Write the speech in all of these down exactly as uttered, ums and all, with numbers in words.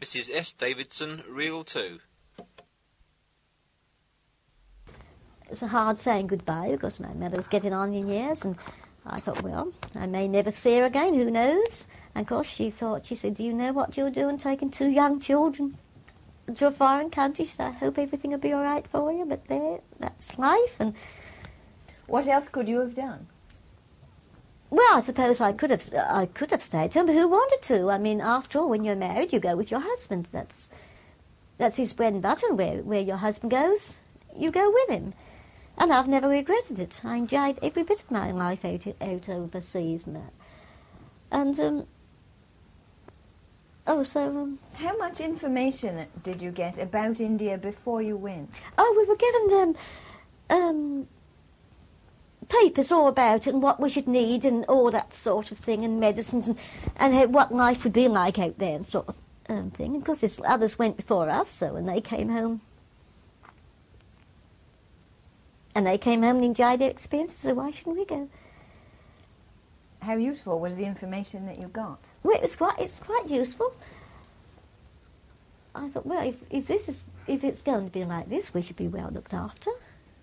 Missus S. Davidson, Reel two. It was hard saying goodbye because my mother was getting on in years, and I thought, well, I may never see her again, who knows? And of course she thought, she said, do you know what you're doing, taking two young children to a foreign country? She said, I hope everything will be all right for you, but there, that's life. And what else could you have done? Well, I suppose I could have I could have stayed home, but who wanted to? I mean, after all, when you're married, you go with your husband. That's that's his bread and butter. Where where your husband goes, you go with him. And I've never regretted it. I enjoyed every bit of my life out, out overseas and that. And, um, oh, so... Um, How much information did you get about India before you went? Oh, we were given um, um, papers all about it and what we should need and all that sort of thing, and medicines and, and how, what life would be like out there and sort of um, thing. And of course, others went before us, so when they came home... And they came home and enjoyed their experiences, so why shouldn't we go? How useful was the information that you got? Well, it was quite, it's quite useful. I thought, well, if, if this is, if it's going to be like this, we should be well looked after.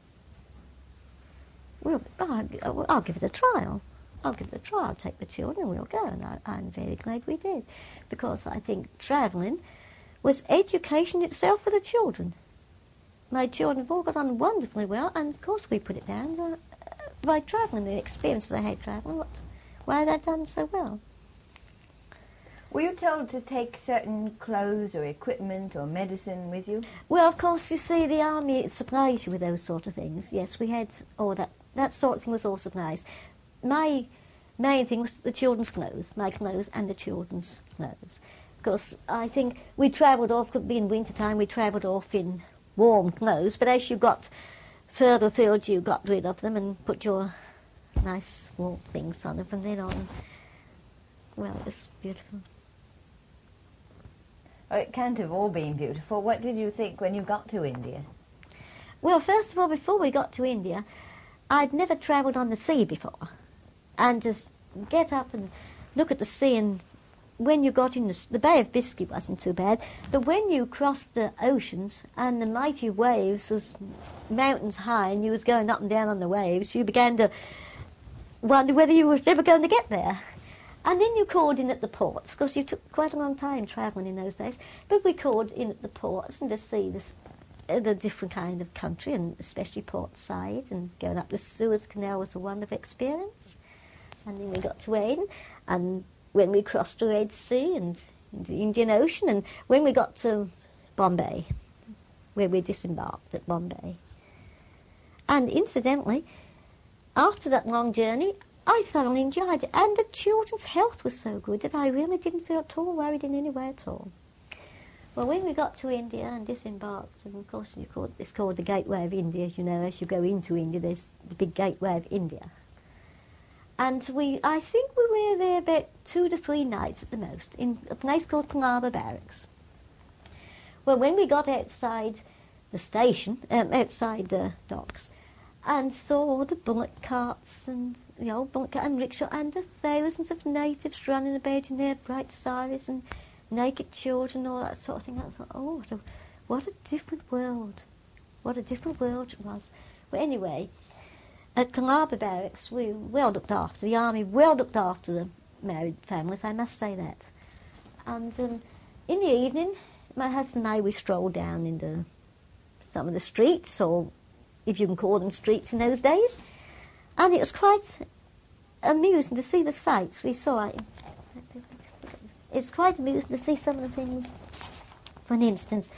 Well, I'll, I'll give it a trial. I'll give it a trial. I'll take the children and we'll go. And I, I'm very glad we did, because I think travelling was education itself for the children. My children have all got on wonderfully well, and of course we put it down uh, by travelling, the experiences they had travelling, what, why they've done so well. Were you told to take certain clothes or equipment or medicine with you? Well, of course, you see, the army supplies you with those sort of things. Yes, we had all that, that sort of thing was all supplies. My main thing was the children's clothes, my clothes and the children's clothes. Because I think we travelled off, could be in winter time, we travelled off in warm clothes, but as you got further afield, you got rid of them and put your nice warm things on them from then on. Well, it was beautiful. Oh, it can't have all been beautiful. What did you think when you got to India? Well, first of all, before we got to India, I'd never travelled on the sea before. And just get up and look at the sea, and when you got in the, the Bay of Biscay wasn't too bad, but when you crossed the oceans and the mighty waves was mountains high and you was going up and down on the waves, you began to wonder whether you was ever going to get there. And then you called in at the ports, because you took quite a long time travelling in those days, but we called in at the ports and to see this, uh, the different kind of country, and especially Port Said, and going up the Suez Canal was a wonderful experience. And then we got to Aden, and when we crossed the Red Sea and the Indian Ocean, and when we got to Bombay, where we disembarked at Bombay. And incidentally, after that long journey, I thoroughly enjoyed it, and the children's health was so good that I really didn't feel at all worried in any way at all. Well, when we got to India and disembarked, and of course you call, it's called the Gateway of India, you know, as you go into India, there's the big Gateway of India. And we, I think we were there about two to three nights at the most, in a place called Colaba Barracks. Well, when we got outside the station, um, outside the docks, and saw all the bullock carts and the old bullock cart and rickshaw, and the thousands of natives running about in their bright saris and naked children and all that sort of thing, I thought, oh, what a, what a different world. What a different world it was. Well, anyway, at Colaba Barracks, we well looked after, the army well looked after the married families, I must say that. And um, in the evening, my husband and I, we strolled down into some of the streets, or if you can call them streets in those days, and it was quite amusing to see the sights we saw. It was quite amusing to see some of the things. For an instance,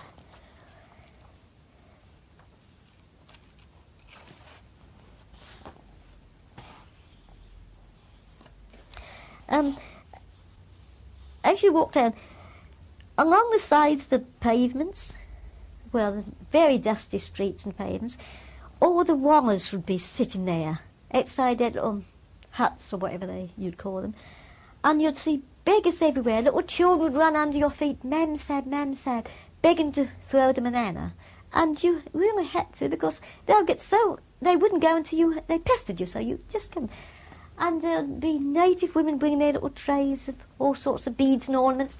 Um, as you walk down, along the sides of the pavements, well, the very dusty streets and pavements, all the wallers would be sitting there, outside their little huts or whatever they you'd call them, and you'd see beggars everywhere. Little children would run under your feet, mam sab, mam sab, begging to throw them a banana. And you really had to, because they'll get so, they wouldn't go until you, they pestered you, so you just come. And there'd be native women bringing their little trays of all sorts of beads and ornaments.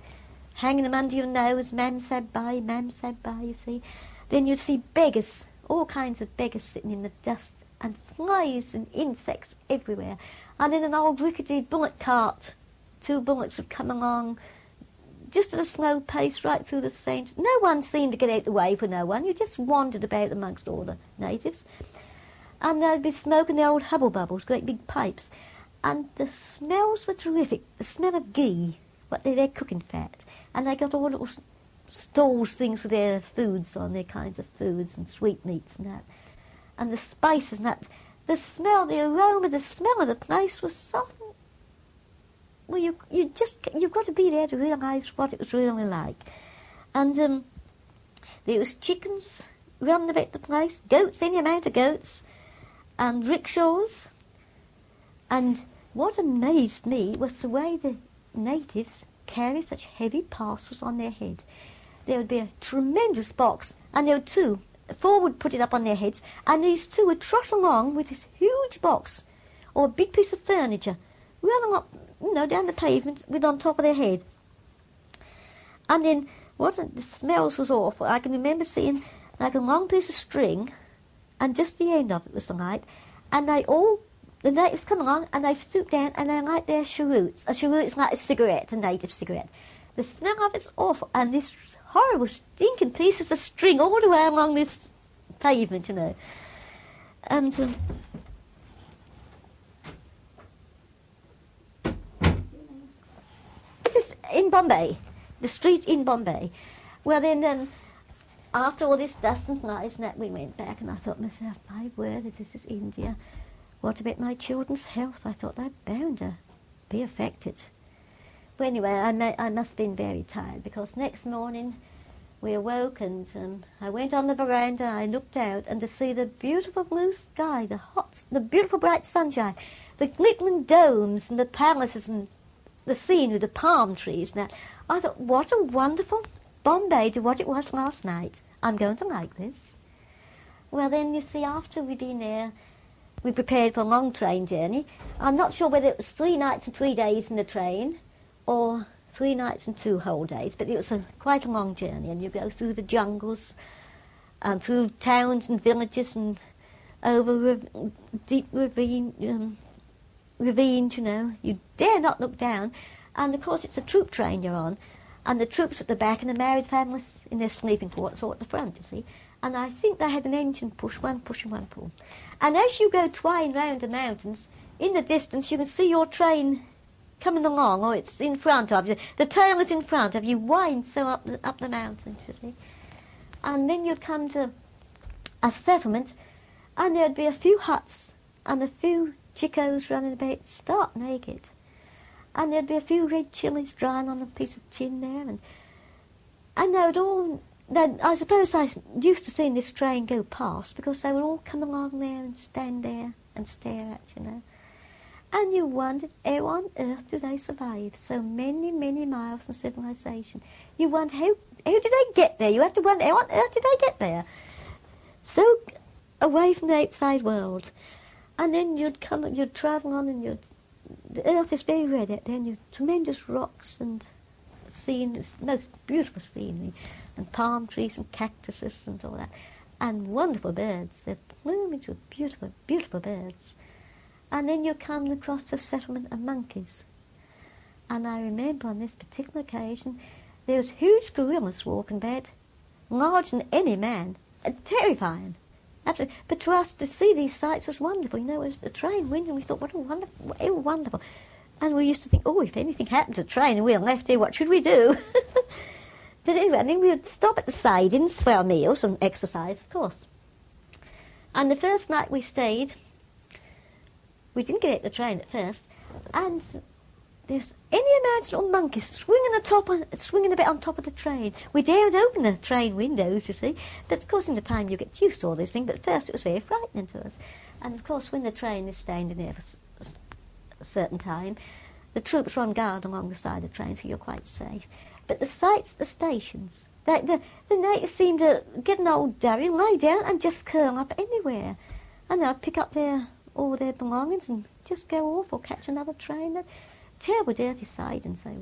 hanging them under your nose, Mam said bye, Mam said bye, you see. Then you'd see beggars, all kinds of beggars sitting in the dust, and flies and insects everywhere. And then an old rickety bullock cart, two bullocks would come along, just at a slow pace right through the scenes. No one seemed to get out the way for no one. You just wandered about amongst all the natives. And they'd be smoking the old hubble bubbles, great big pipes. And the smells were terrific. The smell of ghee, what they, they're cooking fat. And they got all little stalls, things with their foods on, their kinds of foods and sweetmeats and that. And the spices and that. The smell, the aroma, the smell of the place was something. Well, you you just you've got to be there to realise what it was really like. And um, there was chickens running about the place, goats, any amount of goats, and rickshaws. And what amazed me was the way the natives carry such heavy parcels on their head. There would be a tremendous box, and there were two. Four would put it up on their heads, and these two would trot along with this huge box, or a big piece of furniture, running up, you know, down the pavement with on top of their head. And then, wasn't the smells was awful. I can remember seeing like a long piece of string, and just the end of it was the light, and they all, the natives come along, and they stoop down, and they light their cheroots. A cheroot is like a cigarette, a native cigarette. The smell of it's awful, and this horrible stinking pieces of string all the way along this pavement, you know. And um, this is in Bombay, the street in Bombay. Well, then, um, after all this dust and flies and that, we went back, and I thought to myself, my word, if this is India, what about my children's health? I thought they're bound to be affected. But anyway, I, may, I must have been very tired, because next morning we awoke, and um, I went on the veranda, and I looked out, and to see the beautiful blue sky, the hot, the beautiful bright sunshine, the glittering domes and the palaces and the scene with the palm trees and that, I thought, what a wonderful Bombay to what it was last night. I'm going to like this. Well, then, you see, after we'd been there, we prepared for a long train journey. I'm not sure whether it was three nights and three days in the train, or three nights and two whole days, but it was a, quite a long journey, and you go through the jungles, and through towns and villages, and over rav- deep ravine, um, ravines, you know. You dare not look down, and of course it's a troop train you're on, and the troops at the back, and the married families in their sleeping quarters or at the front, you see. And I think they had an engine push, one push and one pull. And as you go twine round the mountains, in the distance you can see your train coming along, or it's in front of you. The tail is in front of you, wind so up the, up the mountains, you see. And then you'd come to a settlement, and there'd be a few huts, and a few chicos running about stark naked. And there'd be a few red chilies drying on a piece of tin there, and and they would all, I suppose I used to seeing this train go past, because they would all come along there and stand there and stare at you, know. And you wondered, how on earth do they survive so many, many miles from civilization? You wonder, how, how did they get there? You have to wonder, how on earth did they get there? So away from the outside world. And then you'd come, you'd travel on, and you'd, the earth is very red out there, and you'd tremendous rocks and scenery, most beautiful scenery, and palm trees and cactuses and all that, and wonderful birds. Their plumage were beautiful, beautiful birds. And then you come across a settlement of monkeys. And I remember on this particular occasion, there was huge gorillas walking about, larger than any man, uh, terrifying. Absolutely. But to us, to see these sights was wonderful. You know, it was the train wind, and we thought, what a wonderful, how wonderful. And we used to think, oh, if anything happened to the train and we were left here, what should we do? But anyway, I think we would stop at the sidings for our meals and exercise, of course. And the first night we stayed, we didn't get out the train at first, and there's any amount of little monkeys swinging, atop on, swinging a bit on top of the train. We dared open the train windows, you see, but of course in the time you get used to all this thing, but at first it was very frightening to us. And of course when the train is standing there for a certain time, the troops are on guard along the side of the train, so you're quite safe. But the sights at the stations, the, the, the natives seem to get an old derry, lie down and just curl up anywhere, and they'll pick up their all their belongings and just go off or catch another train. They're terrible dirty sidings they were.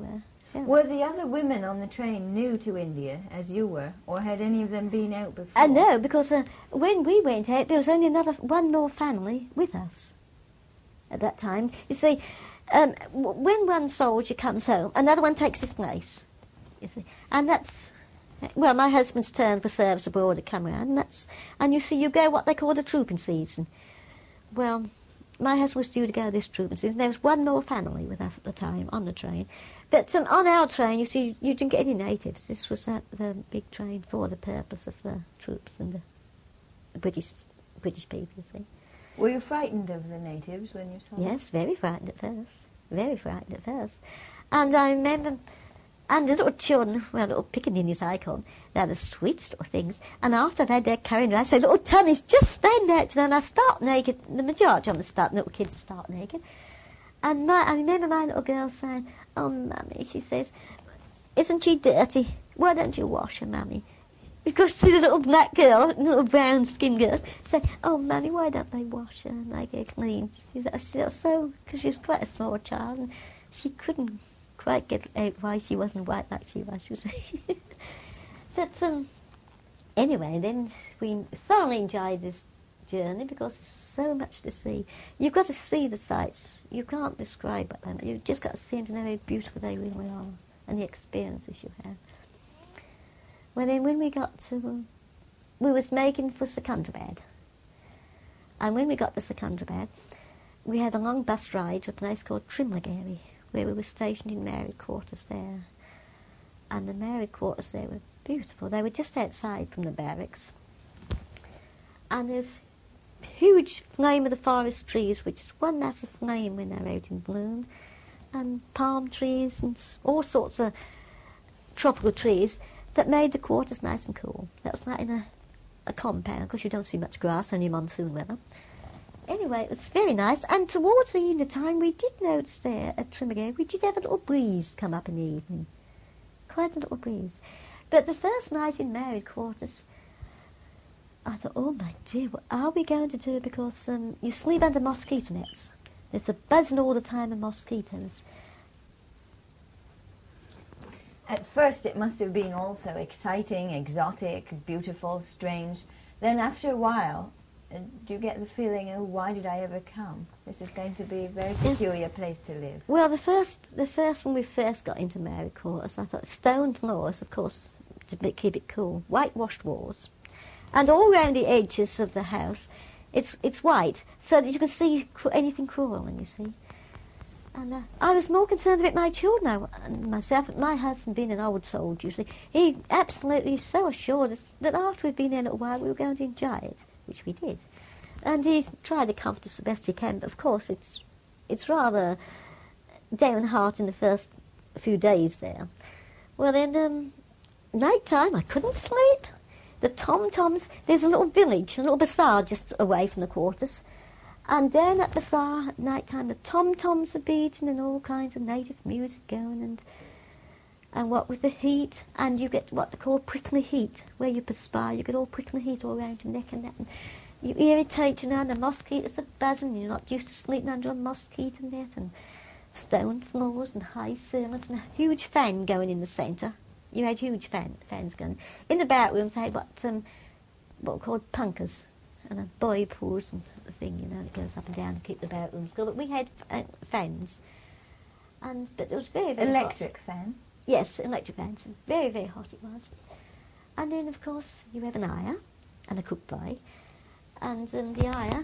Yeah. Were the other women on the train new to India, as you were, or had any of them been out before? Uh, no, because uh, when we went out, there was only another one more family with us at that time. You see, um, w- when one soldier comes home, another one takes his place. You see, and that's well, my husband's turn for service abroad had come around, and that's and you see, you go what they call the trooping season. Well, my husband was due to go this trooping season. There was one more family with us at the time on the train. But um, on our train, you see, you didn't get any natives. This was uh, the big train for the purpose of the troops and the British British people, you see. Were you frightened of the natives when you saw them? Yes, very frightened at first. Very frightened at first. And I remember, and the little children, well, little piccaninnies I call them, they're the sweetest little things. And after I've had their carrying, I say, little tummies, just stand out. And I start naked. The majority of them start, little kids start naked. And my, I remember my little girl saying, oh, Mummy, she says, isn't she dirty? Why don't you wash her, Mummy? Because see the little black girl, little brown skinned girl, say, oh, Mummy, why don't they wash her and make her clean? She was so, because she was quite a small child, and she couldn't quite get out why she wasn't white like she was, you see. But um, anyway, then we thoroughly enjoyed this journey because there's so much to see. You've got to see the sights. You can't describe what they are. You've just got to see them to know how beautiful they really are and the experiences you have. Well, then when we got to, we was making for Secunderabad. And when we got to Secunderabad, we had a long bus ride to a place called Trimlagary, where we were stationed in married quarters there. And the married quarters there were beautiful. They were just outside from the barracks. And there's huge flame of the forest trees, which is one massive flame when they're out in bloom, and palm trees and all sorts of tropical trees that made the quarters nice and cool. That was like in a, a compound, because you don't see much grass, only monsoon weather. Anyway, it was very nice, and towards the evening time, we did notice there at Trimlagary, we did have a little breeze come up in the evening. Quite a little breeze. But the first night in married quarters, I thought, oh my dear, what are we going to do? Because um, you sleep under mosquito nets. There's a buzzing all the time of mosquitoes. At first it must have been also exciting, exotic, beautiful, strange. Then after a while, uh, do you get the feeling, oh, why did I ever come? This is going to be a very peculiar place to live. Well, the first, the first when we first got into married quarters, I thought stone floors, of course, to keep it cool, whitewashed walls. And all round the edges of the house, it's it's white, so that you can see cr- anything crawling, you see. And uh, I was more concerned about my children I, and myself. My husband, being an old soldier, you see, he absolutely so assured us that after we'd been there a little while, we were going to enjoy it, which we did. And he's tried to comfort us the best he can, but of course it's it's rather downhearted in the first few days there. Well, then, um, night time, I couldn't sleep. The tom-toms, there's a little village, a little bazaar just away from the quarters. And down that bazaar at night time, the tom-toms are beating and all kinds of native music going. And and what with the heat, and you get what they call prickly heat, where you perspire, you get all prickly heat all around your neck and that. And you irritate, you know, and the mosquitoes are buzzing. You're not used to sleeping under a mosquito net, and stone floors and high ceilings and a huge fan going in the centre. You had huge fan, fans going. In the back rooms, they had what, um, what were called punkers, and a boy pools and sort of thing, you know, that goes up and down to keep the back rooms cool. But we had uh, fans, and but it was very, very Electric hot. fan? Yes, electric fans. Very, very hot it was. And then, of course, you have an ayah and a cook boy, and um, the ayah,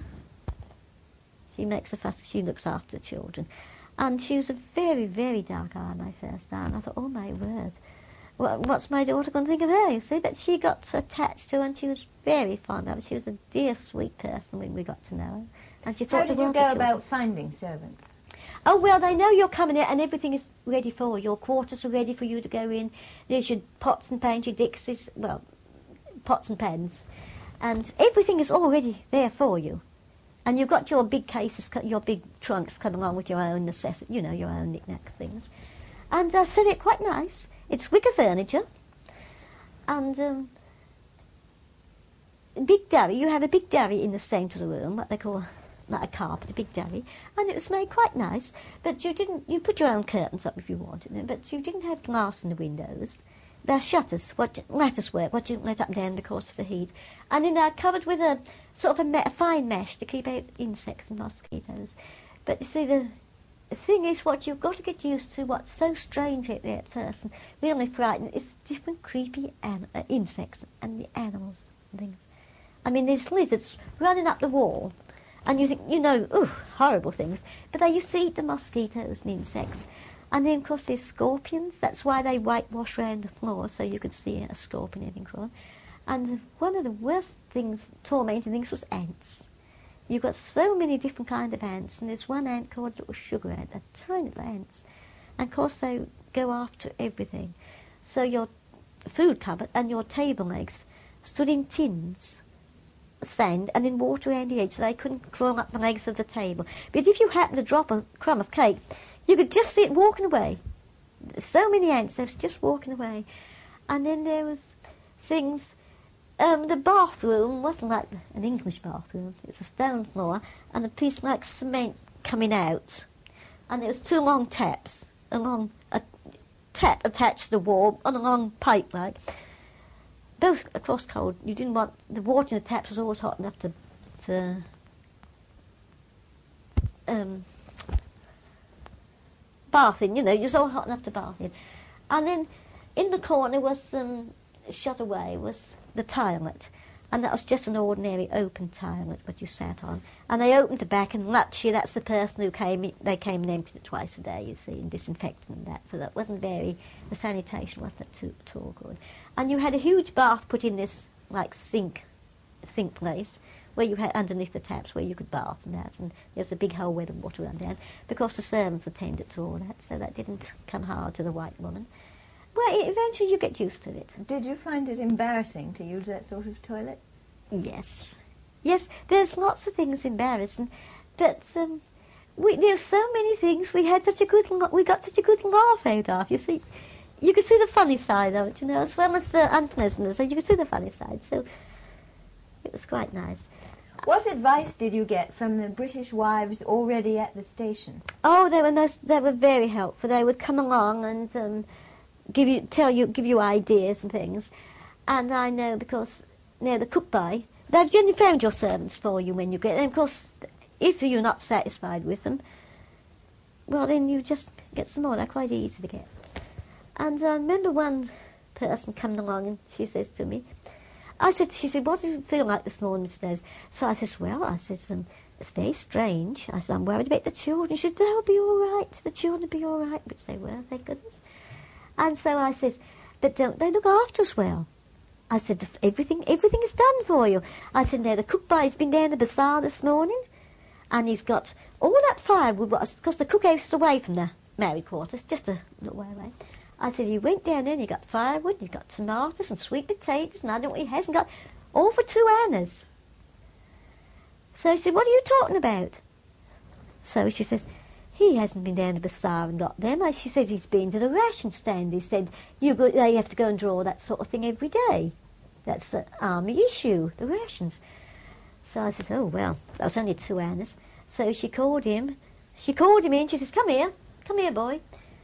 she makes a fuss, she looks after the children. And she was a very, very dark ayah my first time. And I thought, oh my word. What's my daughter going to think of her, you see? But she got attached to her, and she was very fond of her. She was a dear, sweet person when we got to know her. And she thought How did the you world go of children. about finding servants? Oh, well, they know you're coming in, and everything is ready for you. Your quarters are ready for you to go in. There's your pots and pans, your dixies, well, pots and pans. And everything is already there for you. And you've got your big cases, your big trunks coming along with your own necessity, you know, your own knick-knack things. And I uh, said it quite nice. It's wicker furniture, and um, big dairy. You have a big dairy in the centre of the room, what they call like a carpet, a big derry, and it was made quite nice. But you didn't. You put your own curtains up if you wanted them, but you didn't have glass in the windows. They're shutters, what lattice work, what you let up and down because of the heat, and then they're covered with a sort of a, me- a fine mesh to keep out insects and mosquitoes. But you see, the The thing is, what you've got to get used to, what's so strange out there at first and really frightening, is different creepy an- uh, insects and the animals and things. I mean, there's lizards running up the wall, and you think, you know, ooh, horrible things, but they used to eat the mosquitoes and insects. And then, of course, there's scorpions. That's why they whitewash around the floor so you could see a scorpion having crawled. And one of the worst things, tormenting things, was ants. You've got so many different kind of ants, and there's one ant called little sugar ant, they're tiny little ants. And of course they go after everything. So your food cupboard and your table legs stood in tins, sand, and then water around the edge, so they couldn't crawl up the legs of the table. But if you happened to drop a crumb of cake, you could just see it walking away. So many ants, they were just walking away. And then there was things... Um, the bathroom wasn't like an English bathroom. It was a stone floor and a piece like cement coming out. And there was two long taps, a long a tap attached to the wall on a long pipe like. Both across cold. You didn't want... The water in the taps was always hot enough to... to um, bath in, you know. It was all hot enough to bath in. And then in the corner was... Um, shut away was... the toilet, and that was just an ordinary open toilet what you sat on. And they opened the back, and Lutchie, that's the person who came, they came and emptied it twice a day, you see, and disinfected and that, so that wasn't very, the sanitation wasn't too, at all good. And you had a huge bath put in this, like, sink, sink place, where you had underneath the taps where you could bath and that, and there was a big hole where the water ran down, because the servants attended to all that, so that didn't come hard to the white woman. Well, eventually you get used to it. Did you find it embarrassing to use that sort of toilet? Yes. Yes, there's lots of things embarrassing, but um, we, there's so many things we had such a good, we got such a good laugh out of. You see, you could see the funny side of it, you know, as well as the unpleasantness, so you could see the funny side, so it was quite nice. What advice did you get from the British wives already at the station? Oh, they were most, they were very helpful. They would come along and... Um, give you, tell you, give you ideas and things. And I know because, near the cook by, they've generally found your servants for you when you get them. Of course, if you're not satisfied with them, well, then you just get some more. They're quite easy to get. And I remember one person coming along and she says to me, I said, she said, what do you feel like this morning, Mister Davis? So I says, well, I says, um, it's very strange. I said, I'm worried about the children. She said, they'll be all right. The children will be all right, which they were, thank goodness. And so I says, but don't they look after us well? I said, everything everything is done for you. I said, now, the cook boy's been down the bazaar this morning, and he's got all that firewood, because the cookhouse is away from the married quarters, just a little way away. I said, he went down there and he got firewood, he got tomatoes and sweet potatoes, and I don't know what he hasn't got, all for two annas. So she said, what are you talking about? So she says, he hasn't been down to the bazaar and got them. She says he's been to the ration stand. He said you go, they have to go and draw that sort of thing every day. That's the army issue, the rations. So I says, oh, well, that was only two annas. So she called him. She called him in. She says, come here. Come here, boy.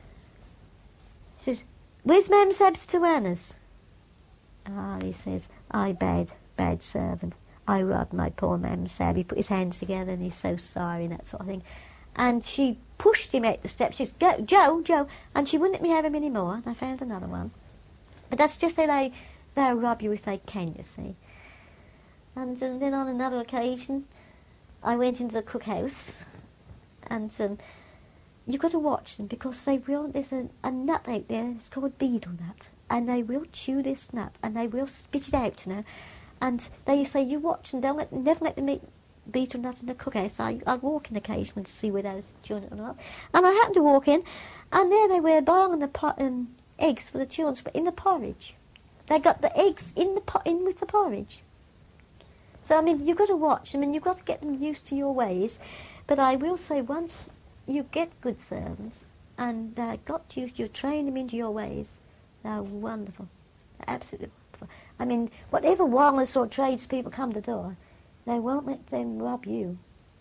She says, where's Mam Sab's two annas? Ah, he says, I bad, bad servant. I robbed my poor Mam Sab. He put his hands together and he's so sorry and that sort of thing. And she pushed him out the steps. She said, go, Joe, Joe. And she wouldn't let me have him any more. And I found another one. But that's just how they, they'll rob you if they can, you see. And, and then on another occasion, I went into the cookhouse. And um, you've got to watch them because they will, there's a, a nut out there, it's called beetle nut. And they will chew this nut and they will spit it out, you know. And they say, you watch and don't let, never let them eat beetle nut in the cookhouse. I, I'd walk in occasionally to see whether I was chewing it or not. And I happened to walk in, and there they were boiling the pot, um, eggs for the children, but in the porridge. They got the eggs in the pot, in with the porridge. So, I mean, you've got to watch. I mean, you've got to get them used to your ways. But I will say, once you get good servants, and they got you, you train them into your ways, they're wonderful. They're absolutely wonderful. I mean, whatever wireless or tradespeople come to the door, they won't let them rob you.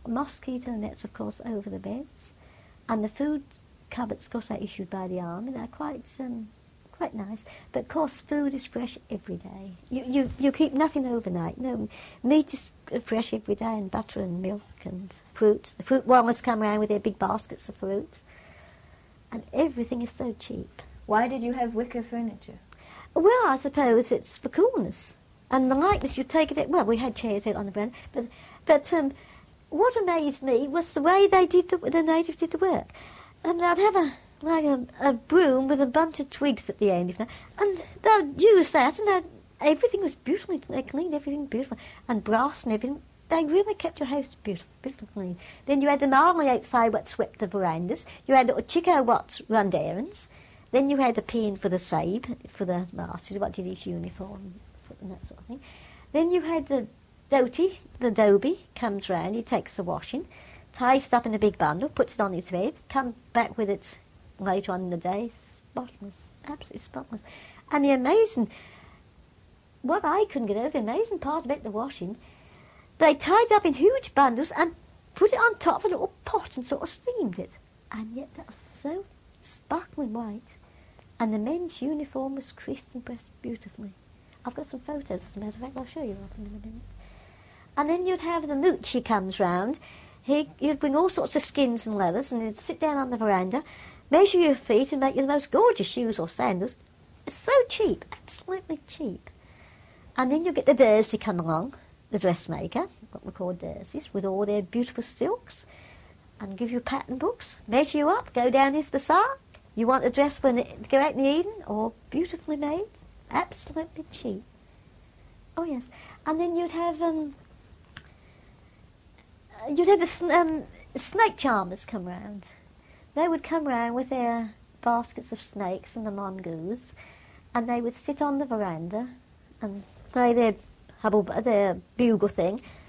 mosquito nets, of course, over the beds, and the food cupboards, of course, are issued by the army. They're quite um, quite nice. But, of course, food is fresh every day. You, you, you keep nothing overnight. No, meat is fresh every day, and butter and milk and fruit. The fruit warmers come around with their big baskets of fruit. And everything is so cheap. Why did you have wicker furniture? Well, I suppose it's for coolness. And the lightness, you take it out. Well, we had chairs out on the veranda, but but um, what amazed me was the way they did the, the natives did the work. And they'd have a like a, a broom with a bunch of twigs at the end, if not, and they'd use that, and they'd, everything was beautifully. They cleaned everything beautifully, and brass and everything. They really kept your house beautiful, beautiful clean. Then you had the marley outside what swept the verandas. You had little Chico what run errands. Then you had the pin for the sabe, for the masters, what did his uniform, and that sort of thing. Then you had the doty, the dobie, comes round, he takes the washing, ties it up in a big bundle, puts it on his head, comes back with it later on in the day, spotless, absolutely spotless. And the amazing, what I couldn't get over, the amazing part about the washing, they tied it up in huge bundles and put it on top of a little pot and sort of steamed it. And yet that was so sparkling white. And the men's uniform was creased and pressed beautifully. I've got some photos, as a matter of fact. I'll show you what in a minute. And then you'd have the mooch, he comes round. He, you'd bring all sorts of skins and leathers, and he'd sit down on the veranda, measure your feet, and make you the most gorgeous shoes or sandals. It's so cheap, absolutely cheap. And then you get the Dersey come along, the dressmaker, what we call Derseys, with all their beautiful silks, and give you pattern books, measure you up, go down his bazaar. You want a dress for to go out in the evening, or beautifully made, absolutely cheap. Oh yes, and then you'd have um, you'd have the sn- um, snake charmers come round. They would come round with their baskets of snakes and the mongoose, and they would sit on the veranda and play their hubble, their bugle thing,